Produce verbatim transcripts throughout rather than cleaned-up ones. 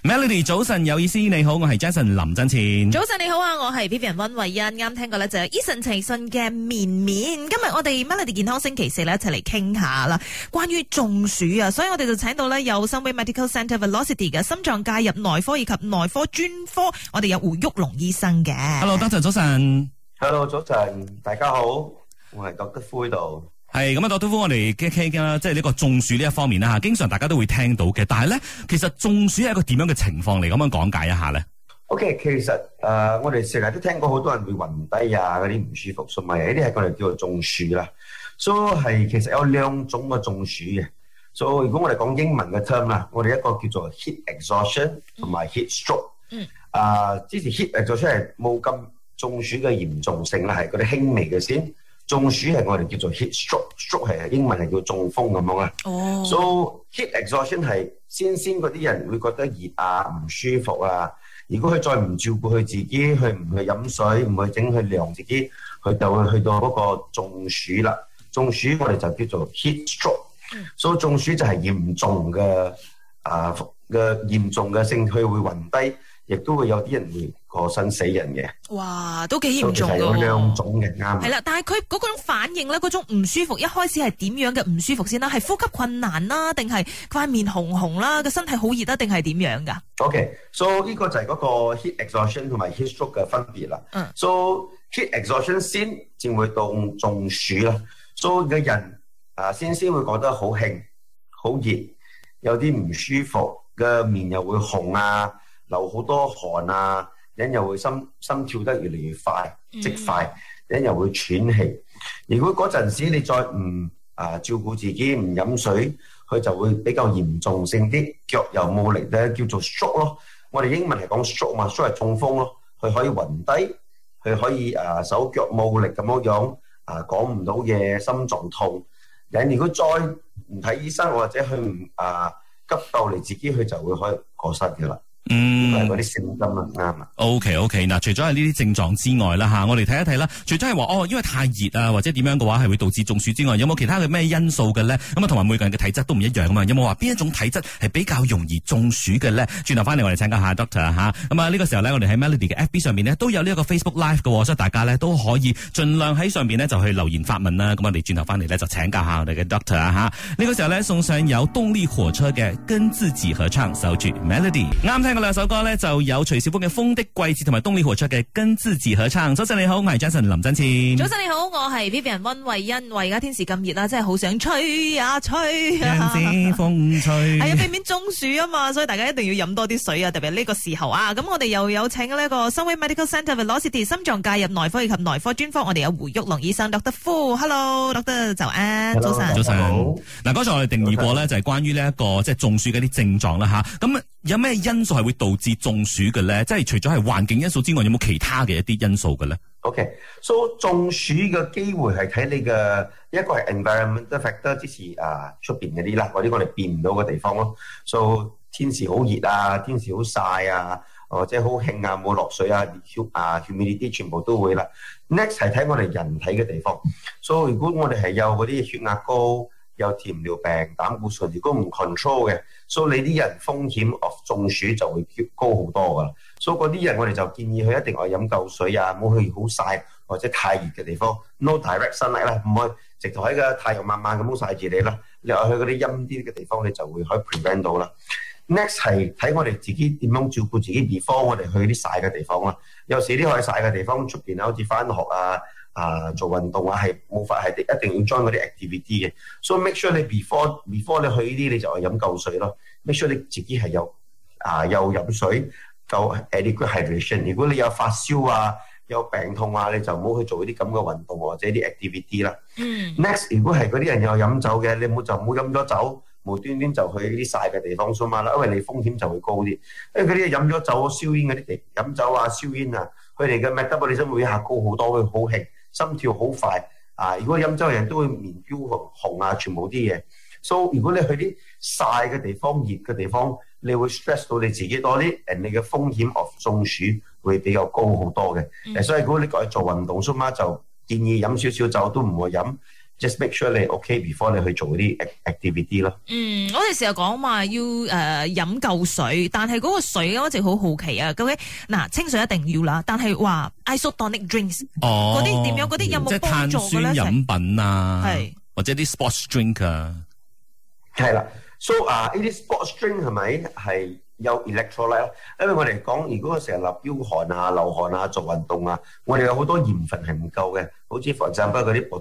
Melody 早晨有意思，你好，我係 Jason 林振前。 早晨你好啊，我係 Vivian 溫慧欣。啱聽過咧就係 Eason 陳奕迅嘅綿綿。今日我哋 Melody 健康星期四咧一齊嚟傾下啦，關於中暑啊，所以我哋就請到咧有 Sunway Medical Centre Velocity 嘅心臟介入內科以及內科專科，我哋有胡旭龍醫生嘅。 Hello， doctor 早晨。 Hello， 早晨，大家好，我係 doctor 夫度。 係咁啊 ，doctor 夫，我哋傾傾啦，即係呢個中暑呢一方面啦吓，經常大家都會聽到嘅。但係咧，其實中暑係一個點樣嘅情況嚟？咁樣講解一下咧。 OK， 其實誒、呃，我哋成日都聽過好多人會暈低啊，嗰啲唔舒服，所以呢啲係我哋叫做中暑啦。所以係其實有兩種嘅中暑嘅。所以如果我哋講英文嘅 term 啦，我哋一個叫做 heat exhaustion 同埋 heat stroke。嗯。啊、呃，之前 heat exhaustion 係冇咁中暑嘅嚴重性啦，係嗰啲輕微嘅先。中暑係我哋叫做 heat stroke，stroke 係英文係叫中風咁樣啦。哦。So heat exhaustion 係先先嗰啲人會覺得熱啊、唔舒服啊。如果佢再唔照顧佢自己，佢唔去飲水，唔去整去涼自己，佢就會去到嗰個中暑啦。中暑我哋就叫做 heat stroke。嗯。所以中暑就係嚴重嘅啊嘅嚴重嘅性，佢會暈低，亦都會有啲人會過身死人嘅。 哇，都幾嚴重㗎。 係有兩種嘅，啱。 係啦，但係佢嗰種反應咧，嗰種唔舒服，一開始係點樣嘅唔舒服先啦？係呼吸困難啦，定係塊面紅紅啦，個身體好熱啦，定係點樣㗎 ？OK，so 呢個就係嗰個 heat exhaustion 同埋 heat stroke 嘅分別啦。嗯。So heat exhaustion 先至會到中暑啦。So 嘅人啊，先先會覺得好興、好熱，有啲唔舒服嘅面又會紅啊，流好多汗啊。人又會心心跳得越嚟越快，即快，人又會喘氣。如果嗰陣時你再唔啊照顧自己，唔飲水，佢就會比較嚴重性啲，腳又冇力咧，叫做 stroke 咯。我哋英文係講 stroke 嘛 ，stroke 係中風咯。佢可以暈低，佢可以啊手腳冇力咁樣樣啊講唔到嘢，心臟痛。人如果再唔睇醫生或者佢唔啊急到嚟自己，佢就會可以過身嘅啦。嗯，係嗰啲性質啊，啱啊。 O K O K， 嗱，除咗係呢啲症狀之外啦，吓，我哋睇一睇啦。除咗係話哦，因為太熱啊，或者點樣嘅話係會導致中暑之外，有冇其他嘅咩因素嘅咧？咁啊，同埋每個人嘅體質都唔一樣啊嘛。有冇話邊一種體質係比較容易中暑嘅咧？轉頭翻嚟我哋請教下 doctor 吓。咁啊，呢個時候咧，我哋喺 Melody 嘅 F B 上面咧都有呢一個 Facebook Live 嘅，所以大家咧都可以盡量喺上邊咧就去留言發問啦。咁我哋轉頭翻嚟咧就請教下我哋嘅 doctor 啊吓。呢個時候咧送上有動力火車嘅跟自己合唱首曲 Melody。啱聽過兩首歌咧就有徐小鳳嘅《風的季節》同埋動力火車嘅《跟自己合唱》。早晨你好，我係 Jason 林振前。 早晨你好，我係 Vivian 溫慧欣。為而家天時咁熱啦，真係好想吹啊吹啊！ 風吹。 係啊，避免中暑啊嘛，所以大家一定要飲多啲水啊，特別係呢個時候啊。咁我哋又有請呢個 Sunway Medical Centre Velocity 心臟介入內科以及內科專科，我哋有胡旭龍醫生 doctor Fu。Hello，doctor 早安， Hello, 早晨， 早晨。嗱，剛才我哋定義過咧，就係關於呢一個即係中暑嘅啲症狀啦吓。咁有咩因素係會導致中暑嘅咧？即係除咗係環境因素之外，有冇其他嘅一啲因素嘅咧 ？OK，so、okay, 中暑嘅機會係睇你嘅一個係 environmental factor，即係啊出邊嗰啲啦，嗰啲我哋變唔到嘅地方咯。So 天時好熱啊，天時好曬啊，或者好興啊，冇落水啊，啊 humidity 全部都會啦。Next 係睇我哋人體嘅地方。So 如果我哋係有嗰啲血壓高，有甜尿病、膽固醇，如果唔 control 嘅，所以你啲人風險 of 中暑就會高好多噶啦。所以嗰啲人我哋就建議佢一定要飲夠水啊，唔好去好曬或者太熱嘅地方 ，no direct sunlight 啦，唔可以直頭喺個太陽慢慢咁樣曬住你啦。你話去嗰啲陰啲嘅地方，你就會可以 prevent 到啦。Next 係睇我哋自己點樣照顧自己 before 我哋去啲曬嘅地方啦。有時啲可以曬嘅地方出邊好似返學啊。啊，做運動啊，係冇法係一定要 join 嗰啲 activity 嘅，所以 make sure 你 before before 你去呢啲你就係飲夠水咯 ，make sure 你自己係有啊有飲水夠 adequate hydration。如果你有發燒啊、有病痛啊，你就唔好去做呢啲咁嘅運動或者啲 activity 啦。嗯。Next， 如果係嗰啲人有飲酒嘅，你唔好就唔好飲咗酒，無端端就去啲曬嘅地方蘇嘛啦，因為你風險就會高啲。因為嗰啲飲咗酒、燒煙嗰啲地飲酒啊、燒煙啊，佢哋嘅 metabolism 會一下高好多，會好興。心跳好快啊！如果飲酒嘅人都會面標紅紅啊，全部啲嘢。所以如果你去啲曬嘅地方、熱嘅地方，你會 stress 到你自己多啲，誒你嘅風險 of 中暑會比較高好多嘅。誒、嗯，所以如果你過去做運動，蘇媽就建議飲少少酒都唔會飲。 just make sure 你 OK before 你去做啲 activity 咯。 嗯，我哋成日講話要誒飲夠水，但係嗰個水我一直好好奇啊。究竟嗱清水一定要啦，但係話 isotonic drinks 嗰啲點樣？嗰啲有冇幫助嘅咧？ 即係碳酸飲品啊， 係或者啲 sports drink 啊， 係啦。So 啊，呢啲 sports drink 係咪係有 electrolyte？因為我哋講，如果我成日流飆汗啊、流汗啊、做運動啊，我哋有好多鹽分係唔夠嘅，好似防浸不嗰啲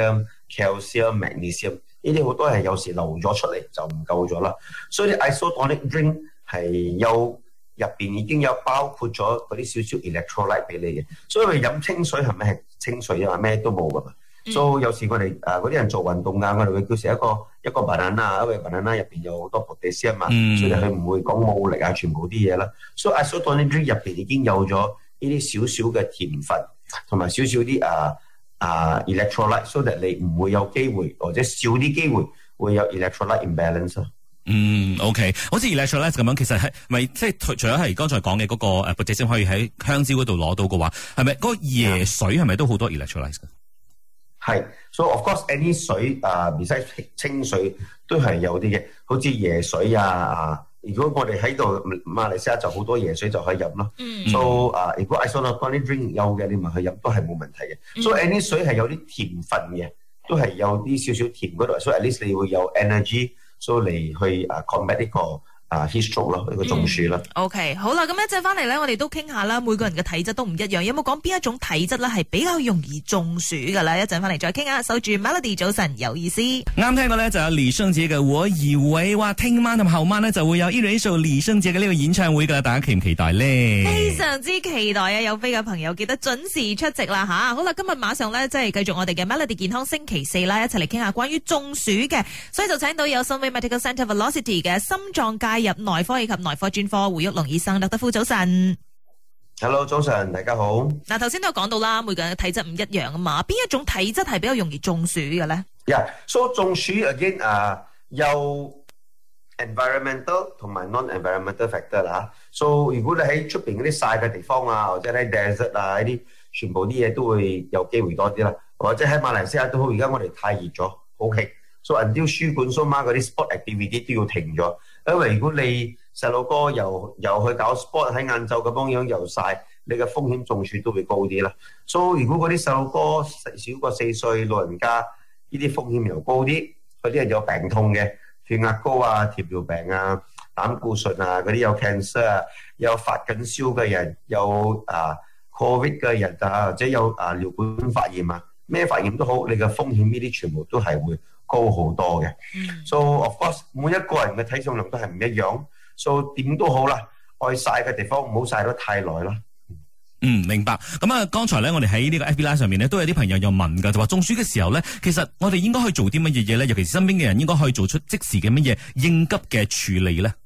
potassium、calcium、magnesium 呢啲好多係有時流咗出嚟就唔夠咗啦。所以啲 isotonic drink 係有入邊已經有包括咗嗰啲少少 electrolyte 俾你嘅。所以我哋飲清水係咪係清水啊？咩都冇噶嘛。所以有時我哋誒嗰啲人做運動啊，我哋會叫成一個一個 banana， 因為 banana 入邊有好多 potassium 嘛， 嗯、 所以佢唔會講冇力啊，全部啲嘢啦。所以 isotonic drink 入邊已經有咗呢啲少少嘅甜分，同埋少少啲啊啊 electrolyte， 所以你唔會有機會或者少啲機會會有 electrolyte imbalance。 嗯 ，OK， 好似 electrolyte 咁樣，其實係咪即係除咗係剛才講嘅嗰個誒 potassium 可以喺香蕉嗰度攞到嘅話，係咪嗰個椰水係咪都好多 electrolyte 嘅？ 係，所以 of course any 水啊，唔使清水都係有啲嘅，好似椰水啊啊！如果我哋喺度馬來西亞就好多椰水就可以飲咯。嗯。So 啊，如果 isotonic drink 有嘅，你咪去飲都係冇問題嘅。嗯、所以 any 水係有啲甜分嘅，都係有啲少少甜嗰度，所以 at least 你會有 energy， 所以嚟去啊 combat 呢個啊 heat stroke 咯，呢個中暑啦。 嗯、OK， 好啦，咁一陣翻嚟咧，我哋都傾下啦。每個人嘅體質都唔一樣，有冇講邊一種體質咧係比較容易中暑噶啦？一陣翻嚟再傾下。守住 Melody 早晨有意思。啱聽過咧就有李聖傑嘅《我以為》，話聽晚同後晚咧就會有一連一首李聖傑嘅呢個演唱會噶啦，大家期唔期待咧？ 非常之期待啊！有飛嘅朋友記得準時出席啦吓。好啦，今日馬上咧即係繼續我哋嘅 Melody 健康星期四啦，一齊嚟傾下關於中暑嘅，所以就請到有 Sunway Medical Centre Velocity 嘅心臟介入內科以及內科專科胡旭龍醫生，特德夫早晨。 Hello， 早晨，大家好。 嗱，頭先都有講到啦，每個人嘅體質唔一樣啊嘛，邊一種體質係比較容易中暑嘅咧？ Yeah，so 中暑 again 啊、uh, 有 environmental 同埋 non-environmental factor 啦。So 如果你喺出邊嗰啲曬嘅地方啊，或者喺 desert 啊呢啲，全部啲嘢都會有機會多啲啦。或者喺馬來西亞都好，而家我哋太熱咗，好興。So until 書館、蘇媽嗰啲 sport activity 都要停咗，因為如果你細路哥又又去搞 sport 喺晏晝咁樣樣又曬，你嘅風險中暑都會高啲啦。所以如果嗰啲細路哥少過四歲老人家，呢啲風險又高啲。嗰啲人有病痛嘅，血壓高啊、糖尿病啊、膽固醇啊，嗰啲有 cancer 啊，有發緊燒嘅人，有啊 covid 嘅人啊，或者有啊尿管發炎啊，咩發炎都好，你嘅風險呢啲全部都係會高好多嘅。嗯、so of course 每一個人嘅體重量都係唔一樣。So 點都好啦，愛曬嘅地方唔好曬得太耐啦。 嗯，明白。咁啊，剛才咧，我哋喺呢個 F B Live 上面咧，都有啲朋友又問噶，就話中暑嘅時候咧，其實我哋應該去做啲乜嘢嘢咧？尤其是身邊嘅人應該可以做出即時嘅乜嘢應急嘅處理咧。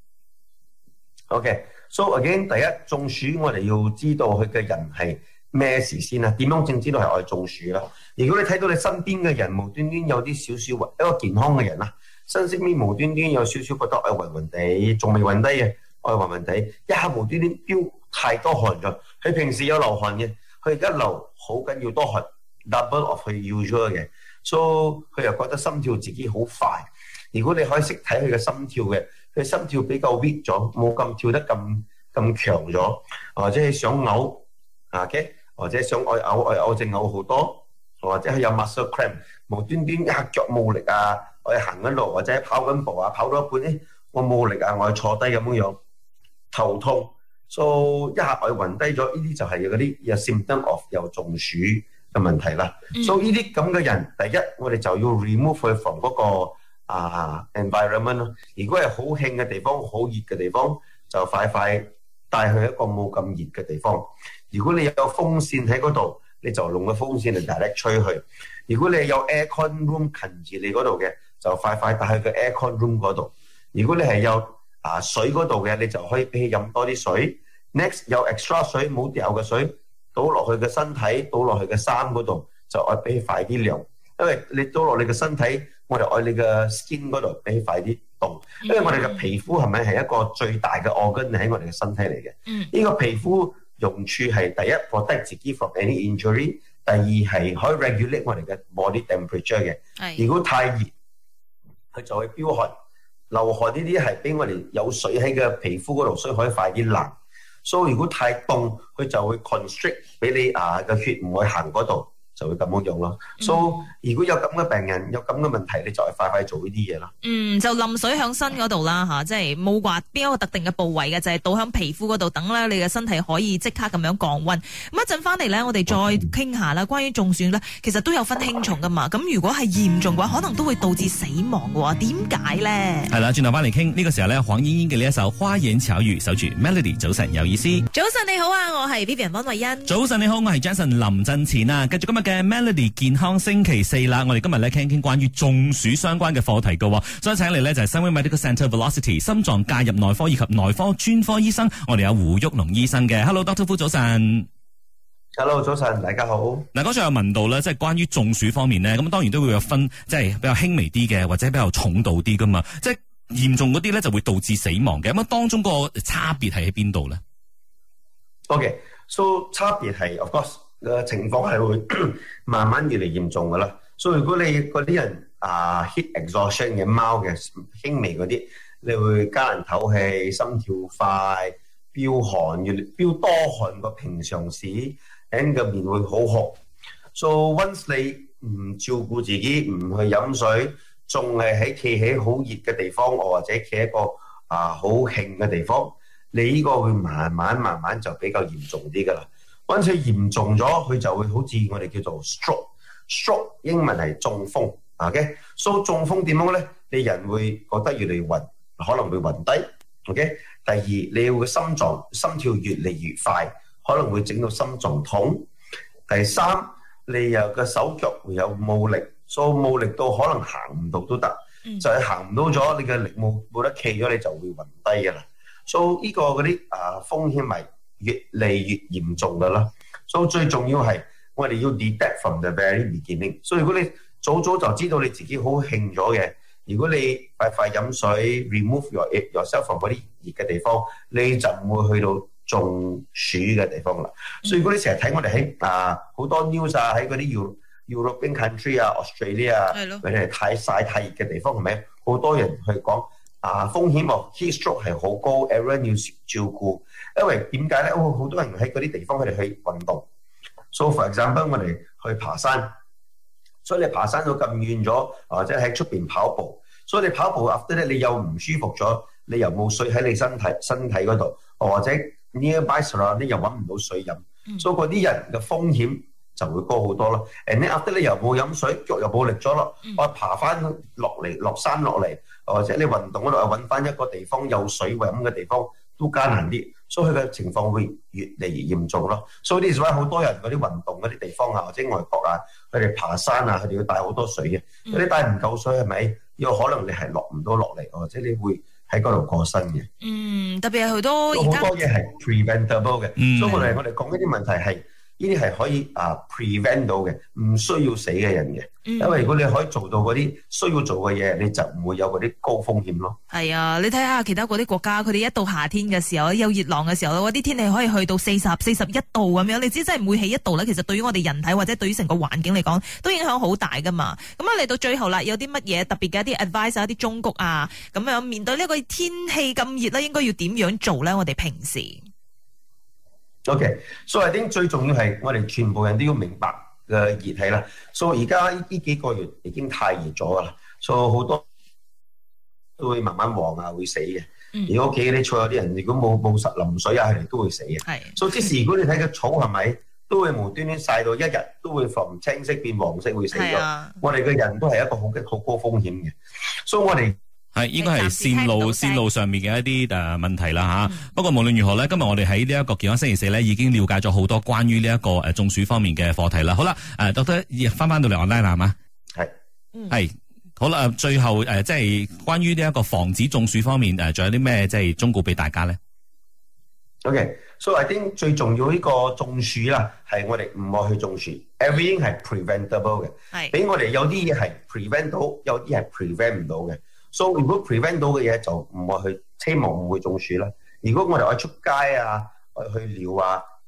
OK，so again，第一中暑我哋要知道佢嘅人係咩事先啊？點樣正知道係愛中暑啦？如果你睇到你身邊嘅人無端端有啲少少一個健康嘅人啊，身邊無端端有少少覺得愛暈暈地，仲未暈低嘅，愛暈暈地，一下無端端飆太多汗咗。佢平時有流汗嘅，佢而家流好緊要多汗 ，double of 佢要咗嘅，所以佢又覺得心跳自己好快。如果你可以識睇佢嘅心跳嘅，佢心跳比較 weak 咗，冇咁跳得咁咁強咗，或者係想嘔 ，OK， 或者想愛嘔愛嘔，淨嘔好多，或者係有 muscle cramp， 無端端一下腳冇力啊，我行緊路或者跑緊步啊，跑到一半咧，我冇力啊，我坐低咁樣樣，頭痛。So 一下我暈低咗，呢啲就係嗰啲有 symptom of 有中暑嘅問題啦。嗯、so 呢啲咁嘅人，第一我哋就要 remove 佢 from 嗰個啊 environment 咯。如果係好興嘅地方、好熱嘅地方，就快快帶去一個冇咁熱嘅地方。如果你有風扇喺嗰度，你就用個風扇嚟 direct 吹去。如果你有 aircon room 近住你嗰度嘅，就快快帶去個 aircon room 嗰度。如果你係有啊水嗰度嘅，你就可以俾佢飲多啲水。Next 有 extra 水冇掉嘅水倒落去嘅身體，倒落去嘅衫嗰度，就愛俾佢快啲涼。因為你倒落你嘅身體，我哋愛你嘅 skin 嗰度俾佢快啲凍。因為我哋嘅皮膚係咪係一個最大嘅 organ 喺我哋嘅身體嚟嘅？呢、嗯、個皮膚用處係第一 protect 自己 from any injury， 第二係可以 regulate 我哋嘅 body temperature 嘅。如果太熱，佢就會飆汗。流汗呢啲係俾我哋有水喺個皮膚嗰度，所以可以快啲爛。所以如果太凍，佢就會 constrict 俾你啊個血唔會行嗰度。就會咁樣用咯，所、so, 以、嗯、如果有咁嘅病人有咁嘅問題，你就係快快做呢啲嘢啦。 嗯，就淋水響身嗰度啦吓，即係冇話邊一個特定嘅部位嘅，就係、是、倒響皮膚嗰度，等咧你嘅身體可以即刻咁樣降溫。咁一陣翻嚟咧，我哋再傾下啦。關於中暑咧，其實都有分輕重噶嘛。咁如果係嚴重嘅話，可能都會導致死亡嘅。點解咧？係啦，轉頭翻嚟傾呢個時候咧，黃鶯鶯嘅呢一首《花言巧語》，守住 Melody， 早晨有意思。早晨你好啊，我係 Vivian 溫慧欣。早晨你好，我係 Jason 林振前啊。繼續今日嘅 Melody。健康星期四啦，我哋今日咧傾傾關於中暑相關嘅課題嘅，所以請嚟咧就係 Sunway Medical Centre Velocity 心臟介入內科以及內科專科醫生，我哋有胡旭龍醫生嘅。Hello，Doctor Fu， 早晨。 Hello， 早晨，大家好。 嗱，剛才有問到咧，即係關於中暑方面咧，咁當然都會有分，即係比較輕微啲嘅，或者比較重度啲噶嘛。即係嚴重嗰啲咧就會導致死亡嘅。咁啊，當中個差別係喺邊度咧 ？OK，so、okay, 差別係 of course。嘅情況係會慢慢越嚟嚴重噶啦，所以如果你嗰啲人啊 heat exhaustion 嘅貓嘅輕微嗰啲，你會加難唞氣、心跳快、飆汗，越嚟飆多汗過平常時，咁個面會好紅。So once 你唔照顧自己，唔去飲水，仲係喺企喺好熱嘅地方，或者企喺一個啊好興嘅地方，你呢個會慢慢慢慢就比較嚴重啲噶啦。溫佢嚴重咗，佢就會好似我哋叫做 stroke，stroke 英文係中風 ，OK？ 所以中風點樣咧？你人會覺得越嚟越暈，可能會暈低 ，OK？ 第二，你會心臟心跳越嚟越快，可能會整到心臟痛。第三，你又個手腳會有冇力，所以冇力到可能行唔到都得，嗯、就係行唔到咗，你嘅力冇冇得企咗，你就會暈低噶啦。所以呢個嗰啲啊風險係越嚟越嚴重噶啦，所以最重要係我哋要 detect from the very beginning。所以如果你早早就知道你自己好興咗嘅，如果你快快飲水 ，remove your yourself from 嗰啲熱嘅地方，你就唔會去到中暑嘅地方啦。嗯、所以如果你成日睇我哋喺啊好多 news 啊，喺嗰啲 European country 啊、Australia 啊，佢哋太曬太熱嘅地方係咪？好多人去講啊風險哦 heat stroke 係好高 everyone 要照顧。因為點解咧？好多人喺嗰啲地方佢哋去運動 ，so for example 我哋去爬山，所以你爬山到咁遠咗，或者喺出邊跑步，所以你跑步 after 咧你又唔舒服咗，你又冇水喺你身體身體嗰度，或者 nearby 啦，你又揾唔到水飲，嗯、所以嗰啲人嘅風險就會高好多咯。and 你 after 你又冇飲水，腳又冇力咗咯，嗯、我爬翻落嚟落山落嚟，或者你運動嗰度又揾翻一個地方有水飲嘅地方都艱難啲。所以佢嘅情況會越嚟越嚴重咯。所以呢啲好多人嗰啲運動嗰啲地方啊，或者外國啊，佢哋爬山啊，佢哋要帶好多水嘅。嗯、你帶唔夠水係咪？有可能你係落唔到落嚟，或者你會喺嗰度過身嘅。嗯，特別係好多而家好多嘢係 preventable 嘅。嗯、所以我哋我哋講呢啲問題係呢啲係可以啊 prevent 到嘅，唔需要死嘅人嘅。嗯、因為如果你可以做到嗰啲需要做嘅嘢，你就唔會有嗰啲高風險咯。係啊，你睇下其他嗰啲國家，佢哋一到夏天嘅時候，有熱浪嘅時候，嗰啲天氣可以去到四十、四十一度咁樣。你知真係每起一度咧，其實對於我哋人體或者對於成個環境嚟講，都影響好大噶嘛。咁啊嚟到最後啦，有啲乜嘢特別嘅一啲 advice 啊，一啲忠告啊，咁樣面對呢個天氣咁熱咧，應該要點樣做咧？我哋平時 OK， 所以我諗最重要係我哋全部人都要明白嘅熱氣啦，所以而家呢幾個月已經太熱咗噶啦，所以好多都會慢慢黃啊，會死嘅。嗯、如果屋企啲菜有啲人，如果冇冇實淋水啊，佢哋都會死嘅。係的，所以即時如果你睇個草係咪都會無端端曬到一日都會從青色變黃色會死咗。的我哋嘅人都係一個好好高風險嘅，所以我哋。 係，應該係線路線路上面嘅一啲誒問題啦吓。嗯、不過無論如何咧，今日我哋喺呢一個健康星期四咧，已經了解咗好多關於呢一個誒中暑方面嘅課題啦。好啦，誒，Doctor翻翻到嚟 online 啦，係嘛？係，係，好啦，最後誒，即係關於呢一個防止中暑方面誒，仲有啲咩即係忠告俾大家咧 ？OK，所以 I think 最重要呢個中暑啦，係我哋唔好去中暑 ，everything 係 preventable 嘅，係，俾我哋有啲嘢係 prevent 到，有啲係 prevent 唔到嘅。所以如果 prevent 到嘅嘢就唔會去，希望唔會中暑啦。如果我哋愛出街啊，愛去撩啊，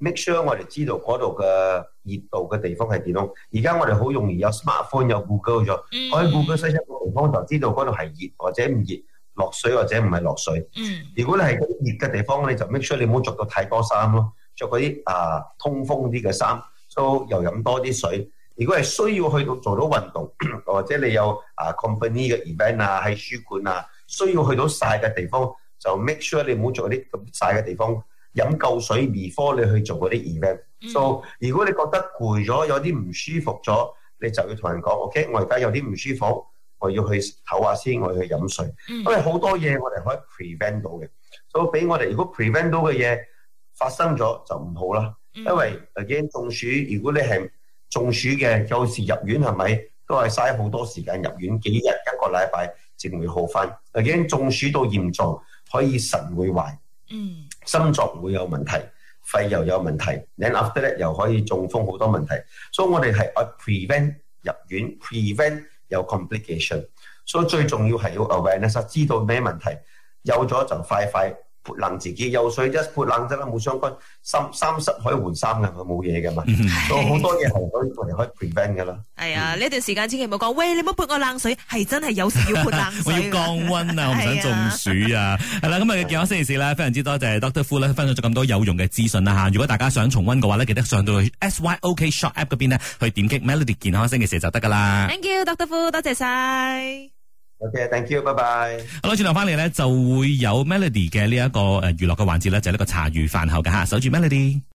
make sure 我哋知道嗰度嘅熱度嘅地方係點咯。而家我哋好容易有 smartphone 有 Google 咗， 嗯、 我喺 Google search 一個地方就知道嗰度係熱或者唔熱，落水或者唔係落水。 嗯、如果你係熱嘅地方，你就 make sure 你唔好着到太多衫咯，着嗰啲啊通風啲嘅衫，都又飲多啲水。如果係需要去到做到運動，或者你有啊 company 嘅 event 啊喺書館啊，需要去到曬嘅地方，就 make sure 你唔好做啲咁曬嘅地方。飲夠水 before 你去做嗰啲 event，嗯。So 如果你覺得攰咗，有啲唔舒服咗，你就要同人講 ，OK， 我而家有啲唔舒服，我要去唞下先，我要去飲水。嗯、因為好多嘢我哋可以 prevent 到嘅，所以俾我哋如果 prevent 到嘅嘢發生咗就唔好啦。嗯、因為 again 中暑，如果你係中暑嘅，有時入院係咪都係嘥好多時間入院，幾日一個禮拜先會好翻。again 中暑到嚴重，可以腎會壞。嗯。心臟會有問題，肺又有問題 then after that 又可以中風好多問題，所以我哋係愛 prevent 入院 ，prevent 有 complication， 所以最重要係要 awareness， 知道咩問題，有咗就快快潑冷自己，有水一潑冷啫啦，冇相干，三三十可以換衫噶，冇嘢噶嘛，所以好多嘢係可以我哋可以 prevent 噶啦。係啊，呢段時間千祈唔好講，喂，你唔好潑我冷水，係真係有時要潑冷水。 我要降溫啊，我唔想中暑啊。係啦，咁啊，健康星期四咧，非常之多謝 Doctor Foo 咧分享咗咁多有用嘅資訊啦吓。如果大家想重溫嘅話咧，記得上到去 S Y O K Shop App 嗰邊咧，去點擊 Melody 健康星期四就得噶啦。 Thank you Doctor Foo， 多謝晒。 OK，thank you，拜拜。 好啦，轉頭翻嚟咧就會有 Melody 嘅呢一個誒娛樂嘅環節咧，就係呢個茶餘飯後嘅吓，守住 Melody。